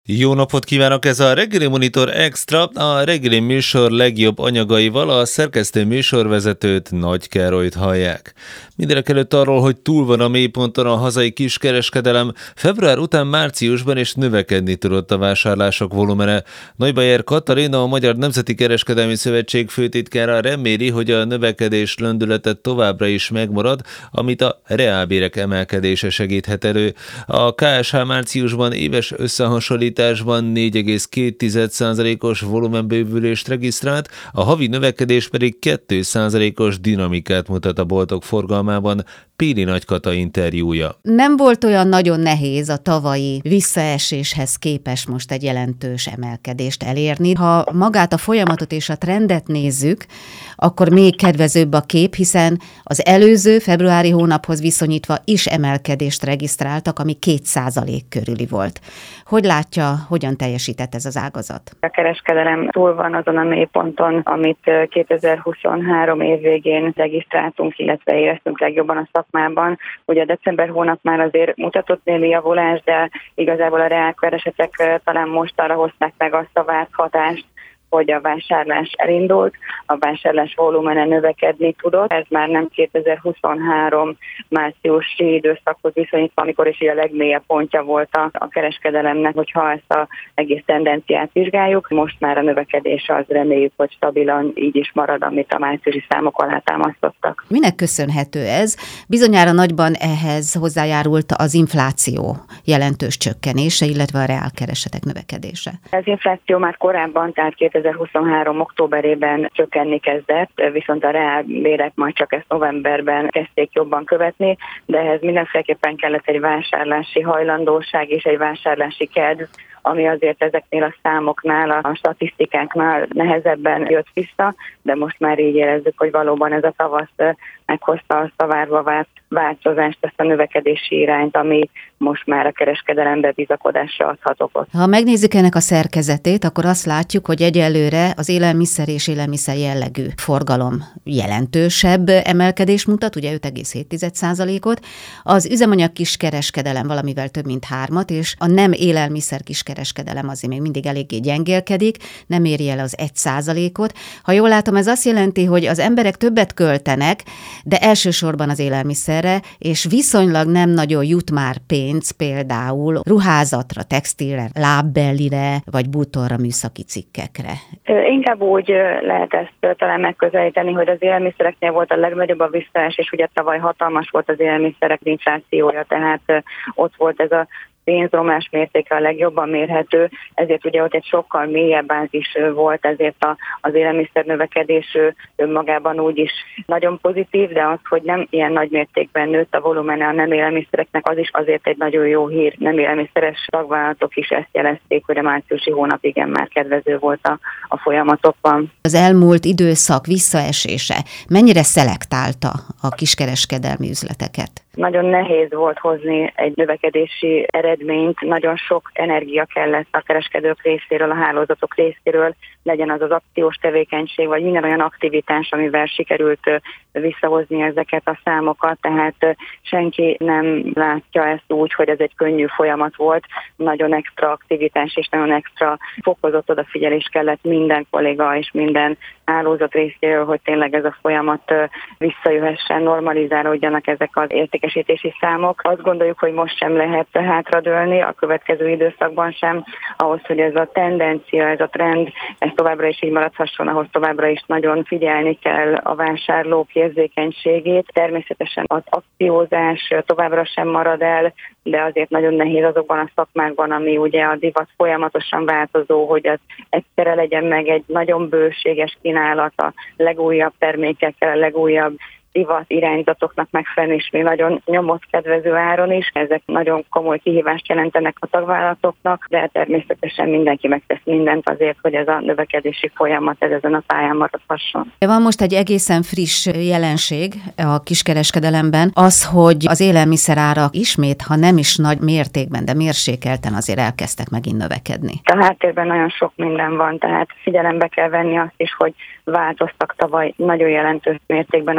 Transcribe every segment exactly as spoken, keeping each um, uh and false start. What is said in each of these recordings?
Jó napot kívánok, ez a Reggeli Monitor Extra, a reggeli műsor legjobb anyagaival a szerkesztő műsorvezetőt, Nagy Károlyt hallják. Mindenekelőtt arról, hogy túl van a mélyponton a hazai kiskereskedelem, február után márciusban is növekedni tudott a vásárlások volumene. Neubayer Katalin, a Magyar Nemzeti Kereskedelmi Szövetség főtitkára reméli, hogy a növekedés lendületet továbbra is megmarad, amit a reálbérek emelkedése segíthet elő. A ká es há márciusban éves összehasonlításban négy egész két százalékos volumenbővülést regisztrált, a havi növekedés pedig két százalékos dinamikát mutat a boltok forgalmában. Péli Nagykata interjúja. Nem volt olyan nagyon nehéz a tavalyi visszaeséshez képest most egy jelentős emelkedést elérni. Ha magát a folyamatot és a trendet nézzük, akkor még kedvezőbb a kép, hiszen az előző februári hónaphoz viszonyítva is emelkedést regisztráltak, ami két százalék körüli volt. Hogy látja, hogyan teljesített ez az ágazat? A kereskedelem túl van azon a mélyponton, amit kétezer-huszonhárom év végén regisztráltunk, illetve éreztünk legjobban a szakmában. Ugye a december hónap már azért mutatott némi javulást, de igazából a reálkeresetek talán most arra hozták meg azt a várt hatást, hogy a vásárlás elindult, a vásárlás volumene növekedni tudott. Ez már nem kétezer-huszonhárom márciusi időszakhoz viszonyítva, amikor is a legmélyebb pontja volt a, a kereskedelemnek, hogyha ezt az egész tendenciát vizsgáljuk. Most már a növekedés az, reméljük, hogy stabilan így is marad, amit a márciusi számok alátámasztottak. Minek köszönhető ez? Bizonyára nagyban ehhez hozzájárult az infláció jelentős csökkenése, illetve a reálkeresetek növekedése. Az infláció már korábban, tehát kétezer-huszonhárom októberében csökkenni kezdett, viszont a reálbérek majd csak ezt novemberben kezdték jobban követni, de ehhez mindenféleképpen kellett egy vásárlási hajlandóság és egy vásárlási kedv, ami azért ezeknél a számoknál, a statisztikáknál nehezebben jött vissza, de most már így érezzük, hogy valóban ez a tavasz meghozta azt a várva várt változást, ezt a növekedési irányt, ami most már a kereskedelembe bizakodásra adhat okot. Ha megnézzük ennek a szerkezetét, akkor azt látjuk, hogy egyelőre az élelmiszer és élelmiszer jellegű forgalom jelentősebb emelkedés mutat, ugye öt egész hét százalékot, az üzemanyag kiskereskedelem valamivel több mint hármat, és a nem élelmiszer kiskereskedelem azért még mindig eléggé gyengélkedik, nem éri el az egy százalékot. Ha jól látom, ez azt jelenti, hogy az emberek többet költenek, de elsősorban az élelmiszerre, és viszonylag nem nagyon jut már pénz például ruházatra, textilre, lábbellire, vagy bútorra, műszaki cikkekre. Inkább úgy lehet ezt talán megközelíteni, hogy az élelmiszereknél volt a legnagyobb a visszaesés, ugye tavaly hatalmas volt az élelmiszerek inflációja, tehát ott volt ez a pénzromlás mértéke a legjobban mérhető, ezért ugye ott egy sokkal mélyebb bázis volt, ezért a, az élelmiszer növekedés önmagában úgy is nagyon pozitív, de az, hogy nem ilyen nagy mértékben nőtt a volumene a nem élelmiszereknek, az is azért egy nagyon jó hír. Nem élelmiszeres tagvállalatok is ezt jelezték, hogy a márciusi hónap igen már kedvező volt a, a folyamatokban. Az elmúlt időszak visszaesése mennyire szelektálta a kiskereskedelmi üzleteket? Nagyon nehéz volt hozni egy növekedési eredményt, nagyon sok energia kellett a kereskedők részéről, a hálózatok részéről, legyen az az akciós tevékenység, vagy minden olyan aktivitás, amivel sikerült visszahozni ezeket a számokat, tehát senki nem látja ezt úgy, hogy ez egy könnyű folyamat volt, nagyon extra aktivitás és nagyon extra fokozott odafigyelés kellett minden kolléga és minden hálózat részéről, hogy tényleg ez a folyamat visszajöhessen, normalizálódjanak ezek az értékesítési számok. Azt gondoljuk, hogy most sem lehet hátradőlni, a következő időszakban sem, ahhoz, hogy ez a tendencia, ez a trend, ez továbbra is így maradhasson, ahhoz továbbra is nagyon figyelni kell a vásárlók érzékenységét. Természetesen az akciózás továbbra sem marad el, de azért nagyon nehéz azokban a szakmákban, ami ugye a divat folyamatosan változó, hogy az egyszerre legyen meg egy nagyon bőséges kínálat a legújabb termékekkel, a legújabb divat irányzatoknak megfelelni, és még nagyon nyomott kedvező áron is. Ezek nagyon komoly kihívást jelentenek a tagvállalatoknak, de természetesen mindenki megtesz mindent azért, hogy ez a növekedési folyamat ez ezen a pályán maradhasson. Van most egy egészen friss jelenség a kiskereskedelemben, az, hogy az élelmiszerárak ismét, ha nem is nagy mértékben, de mérsékelten azért elkezdtek megint növekedni. A háttérben nagyon sok minden van, tehát figyelembe kell venni azt is, hogy változtak tavaly nagyon jelentős mértékben a termék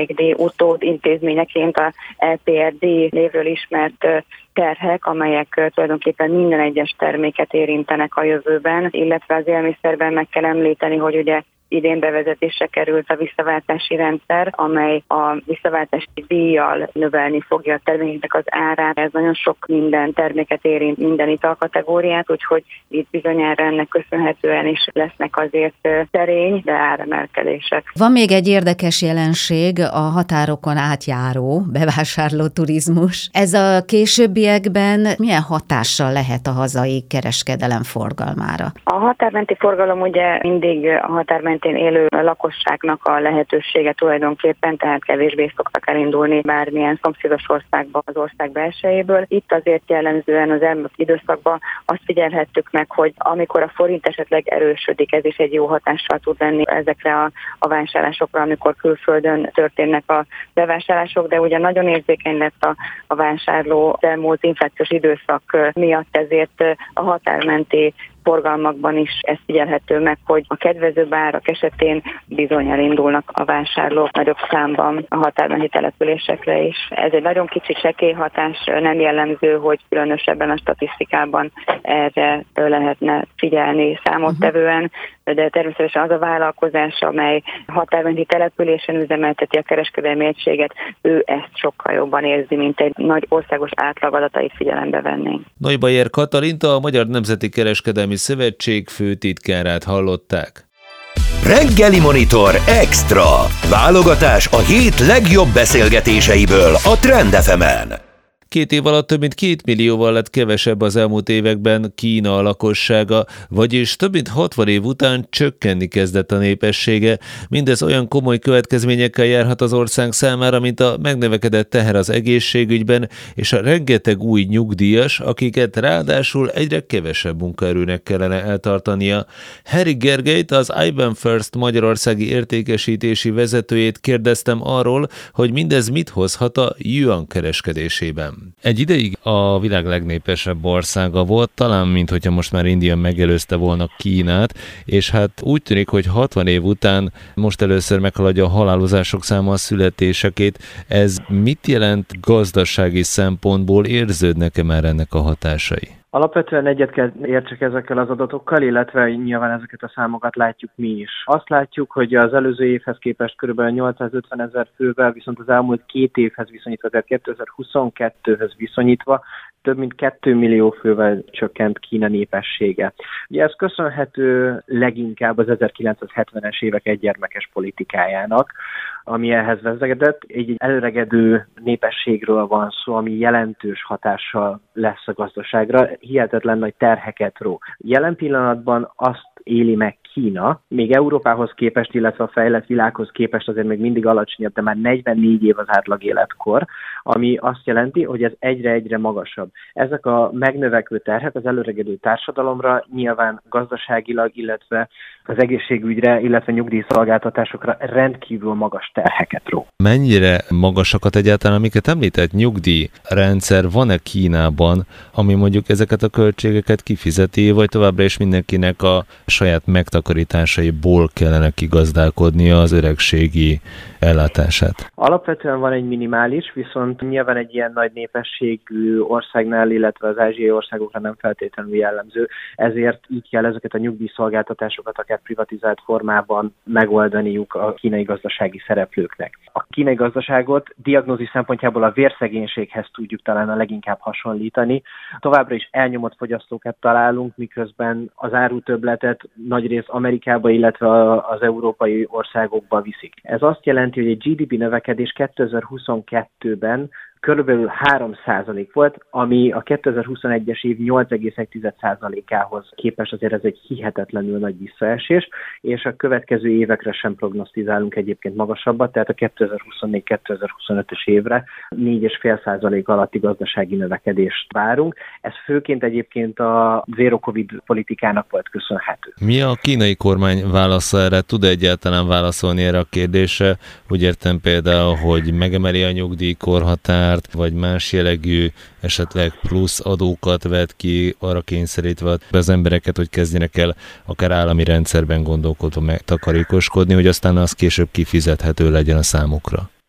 termékdíj utód intézményeként a é pé er dé névről ismert terhek, amelyek tulajdonképpen minden egyes terméket érintenek a jövőben, illetve az élelmiszerben meg kell említeni, hogy ugye idén bevezetésre került a visszaváltási rendszer, amely a visszaváltási díjjal növelni fogja a termékeknek az árát. Ez nagyon sok minden terméket érint, minden italkategóriát, úgyhogy itt bizonyára ennek köszönhetően is lesznek azért szerény, de áremelkedések. Van még egy érdekes jelenség, a határokon átjáró bevásárló turizmus. Ez a későbbiekben milyen hatással lehet a hazai kereskedelem forgalmára? A határmenti forgalom ugye mindig a határmenti élő lakosságnak a lehetősége tulajdonképpen, tehát kevésbé szoktak elindulni bármilyen szomszédos országba az ország belsejéből. Itt azért jellemzően az elmúlt időszakban azt figyelhettük meg, hogy amikor a forint esetleg erősödik, ez is egy jó hatással tud lenni ezekre a, a vásárlásokra, amikor külföldön történnek a bevásárlások, de ugye nagyon érzékeny lett a, a vásárló az elmúlt inflációs időszak miatt, ezért a határmenti forgalmakban is ez figyelhető meg, hogy a kedvezőbb árak esetén bizony elindulnak a vásárlók nagyobb számban a határmenti településekre is. Ez egy nagyon kicsi csekély hatás, nem jellemző, hogy különösebben a statisztikában erre lehetne figyelni számottevően, de természetesen az a vállalkozás, amely határmenti településen üzemelteti a kereskedelmi egységet, ő ezt sokkal jobban érzi, mint egy nagy országos átlag adatait figyelembe vennénk. Neubayer Katalint, a Magyar Nemzeti Kereskedelmi Szövetség főtitkárát hallották. Reggeli Monitor Extra. Válogatás a hét legjobb beszélgetéseiből a Trend ef emen. Két év alatt több mint két millióval lett kevesebb az elmúlt években Kína lakossága, vagyis több mint hatvan év után csökkenni kezdett a népessége. Mindez olyan komoly következményekkel járhat az ország számára, mint a megnövekedett teher az egészségügyben, és a rengeteg új nyugdíjas, akiket ráadásul egyre kevesebb munkaerőnek kellene eltartania. Herik Gergelyt, az i bé á em First magyarországi értékesítési vezetőjét kérdeztem arról, hogy mindez mit hozhat a juan kereskedésében. Egy ideig a világ legnépesebb országa volt, talán mint hogyha most már India megelőzte volna Kínát, és hát úgy tűnik, hogy hatvan év után most először meghaladja a halálozások száma a születésekét. Ez mit jelent gazdasági szempontból? Érződnek-e már ennek a hatásai? Alapvetően egyet kell értsek ezekkel az adatokkal, illetve nyilván ezeket a számokat látjuk mi is. Azt látjuk, hogy az előző évhez képest kb. nyolcszázötven ezer fővel, viszont az elmúlt két évhez viszonyítva, tehát kétezer-huszonkettőhöz viszonyítva, több mint két millió fővel csökkent Kína népessége. Ugye ez köszönhető leginkább az ezerkilencszázhetvenes évek egygyermekes politikájának, ami ehhez vezetett. Egy előregedő népességről van szó, ami jelentős hatással lesz a gazdaságra, hihetetlen nagy terheket ró. Jelen pillanatban azt éli meg Kína, még Európához képest, illetve a fejlett világhoz képest azért még mindig alacsonyabb, de már negyvennégy év az átlag életkor, ami azt jelenti, hogy ez egyre-egyre magasabb. Ezek a megnövekvő terhek az előregedő társadalomra nyilván gazdaságilag, illetve az egészségügyre, illetve nyugdíjszolgáltatásokra rendkívül magas terheket ró. Mennyire magasakat egyáltalán, amiket említett nyugdíjrendszer van-e Kínában, ami mondjuk ezeket a költségeket kifizeti, vagy továbbra is mindenkinek a saját megtakarításaiból kellene kigazdálkodnia az öregségi ellátását? Alapvetően van egy minimális, viszont nyilván egy ilyen nagy népességű országnál, illetve az ázsiai országokra nem feltétlenül jellemző, ezért így kell ezeket a nyugdíjszolgáltatásokat akár privatizált formában megoldaniuk a kínai gazdasági szereplőknek. A kínai gazdaságot diagnózis szempontjából a vérszegénységhez tudjuk talán a leginkább hasonlítani. Továbbra is elnyomott fogyasztókat találunk, miközben az árutöbbletet nagyrészt Amerikába, illetve az európai országokba viszik. Ez azt jelenti, hogy egy gé dé pé növekedés kétezer-huszonkettőben körülbelül három százalék volt, ami a kétezer-huszonegyes év nyolc egész egy százalékához képest azért ez egy hihetetlenül nagy visszaesés, és a következő évekre sem prognosztizálunk egyébként magasabbat, tehát a kétezer-huszonnégy kétezer-huszonötös évre négy egész öt százalék alatti gazdasági növekedést várunk. Ez főként egyébként a zero covid politikának volt köszönhető. Mi a kínai kormány válasza erre? Tud egyáltalán válaszolni erre a kérdésre? Úgy értem például, hogy megemeli a nyugdíjkorhatárt, vagy más jellegű esetleg plusz adókat vet ki, arra kényszerítve az embereket, hogy kezdjenek el akár állami rendszerben gondolkodva megtakarékoskodni, hogy aztán az később kifizethető legyen a számukra.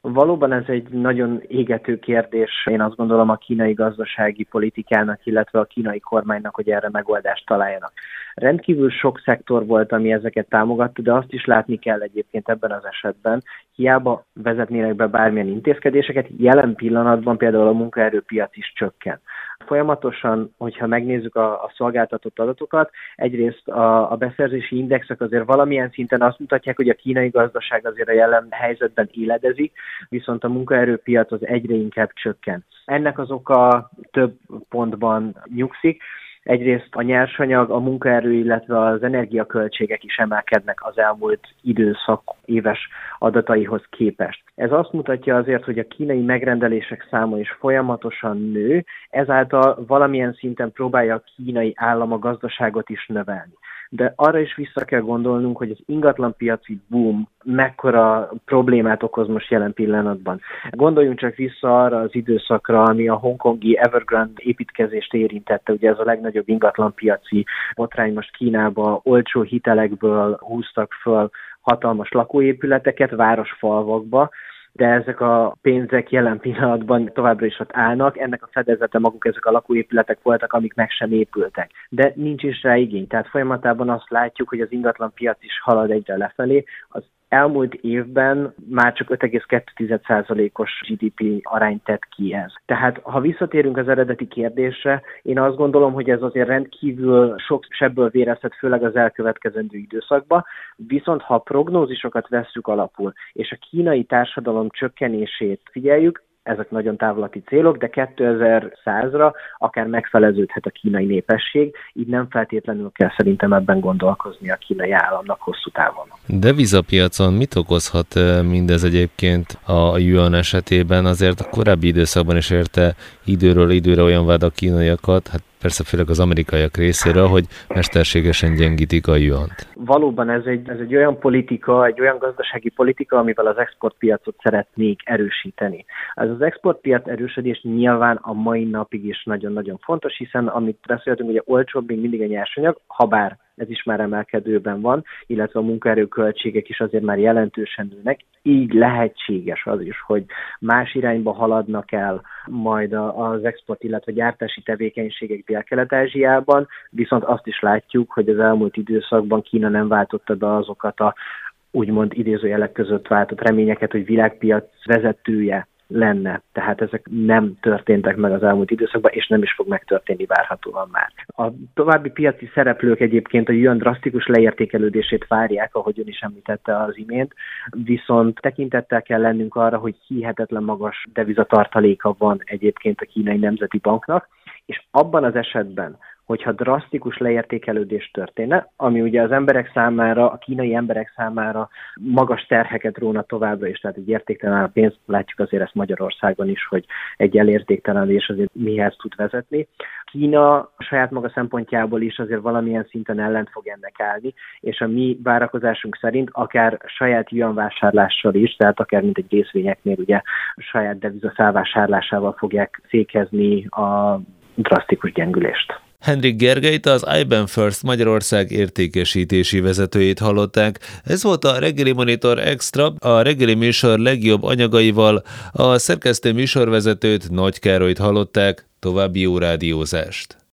Valóban ez egy nagyon égető kérdés, én azt gondolom a kínai gazdasági politikának, illetve a kínai kormánynak, hogy erre megoldást találjanak. Rendkívül sok szektor volt, ami ezeket támogatta, de azt is látni kell egyébként ebben az esetben, hiába vezetnének be bármilyen intézkedéseket, jelen pillanatban például a munkaerőpiac is csökken. Folyamatosan, hogyha megnézzük a, a szolgáltatott adatokat, egyrészt a, a beszerzési indexek azért valamilyen szinten azt mutatják, hogy a kínai gazdaság azért a jelen helyzetben éledezik, viszont a munkaerőpiac az egyre inkább csökken. Ennek az oka több pontban nyugszik. Egyrészt a nyersanyag, a munkaerő, illetve az energiaköltségek is emelkednek az elmúlt időszak éves adataihoz képest. Ez azt mutatja azért, hogy a kínai megrendelések száma is folyamatosan nő, ezáltal valamilyen szinten próbálja a kínai állam a gazdaságot is növelni. De arra is vissza kell gondolnunk, hogy az ingatlanpiaci boom mekkora problémát okoz most jelen pillanatban. Gondoljunk csak vissza arra az időszakra, ami a hongkongi Evergrande építkezést érintette. Ugye ez a legnagyobb ingatlanpiaci botrány most Kínába, olcsó hitelekből húztak föl hatalmas lakóépületeket városfalvakba, de ezek a pénzek jelen pillanatban továbbra is ott állnak, ennek a fedezete maguk ezek a lakóépületek voltak, amik meg sem épültek. De nincs is rá igény, tehát folyamatában azt látjuk, hogy az ingatlanpiac is halad egyre lefelé. Az elmúlt évben már csak öt egész kettő százalékos gé dé pé arányt tett ki ez. Tehát, ha visszatérünk az eredeti kérdésre, én azt gondolom, hogy ez azért rendkívül sok sebből vérezhet, főleg az elkövetkezendő időszakban, viszont ha a prognózisokat vesszük alapul, és a kínai társadalom csökkenését figyeljük, ezek nagyon távlati célok, de kétezer-százra akár megfeleződhet a kínai népesség, így nem feltétlenül kell szerintem ebben gondolkozni a kínai államnak hosszú távon. Devizapiacon mit okozhat mindez egyébként a yuan esetében? Azért a korábbi időszakban is érte időről időre olyan vád a kínaiakat, hát persze főleg az amerikaiak részéről, hogy mesterségesen gyengítik a yuant. Valóban ez egy, ez egy olyan politika, egy olyan gazdasági politika, amivel az exportpiacot szeretnék erősíteni. Ez az exportpiac erősödés nyilván a mai napig is nagyon-nagyon fontos, hiszen amit beszéltünk, ugye olcsóbb még mindig a nyersanyag, habár ez is már emelkedőben van, illetve a munkaerőköltségek is azért már jelentősen nőnek, így lehetséges az is, hogy más irányba haladnak el majd az export, illetve gyártási tevékenységek Dél-Kelet-Ázsiában, viszont azt is látjuk, hogy az elmúlt időszakban Kína nem váltotta be azokat a úgymond idézőjelek között váltott reményeket, hogy világpiac vezetője lenne. Tehát ezek nem történtek meg az elmúlt időszakban, és nem is fog megtörténni várhatóan már. A további piaci szereplők egyébként a yuan drasztikus leértékelődését várják, ahogy ön is említette az imént, viszont tekintettel kell lennünk arra, hogy hihetetlen magas devizatartaléka van egyébként a Kínai Nemzeti Banknak, és abban az esetben, hogyha drasztikus leértékelődés történne, ami ugye az emberek számára, a kínai emberek számára magas terheket róna továbbra is, tehát egy értéktelen a pénzt, látjuk azért ezt Magyarországon is, hogy egy elértéktelenedés azért mihez tud vezetni. Kína saját maga szempontjából is azért valamilyen szinten ellent fog ennek állni, és a mi várakozásunk szerint akár saját yuan vásárlással is, tehát akár mint egy részvényeknél ugye saját deviza felvásárlásával fogják fékezni a drasztikus gyengülést. Henrik Gergelyt, az i bé á em First Magyarország értékesítési vezetőjét hallották. Ez volt a Reggeli Monitor Extra, a reggeli műsor legjobb anyagaival. A szerkesztő műsorvezetőt, Nagy Károlyt hallották. További jó rádiózást!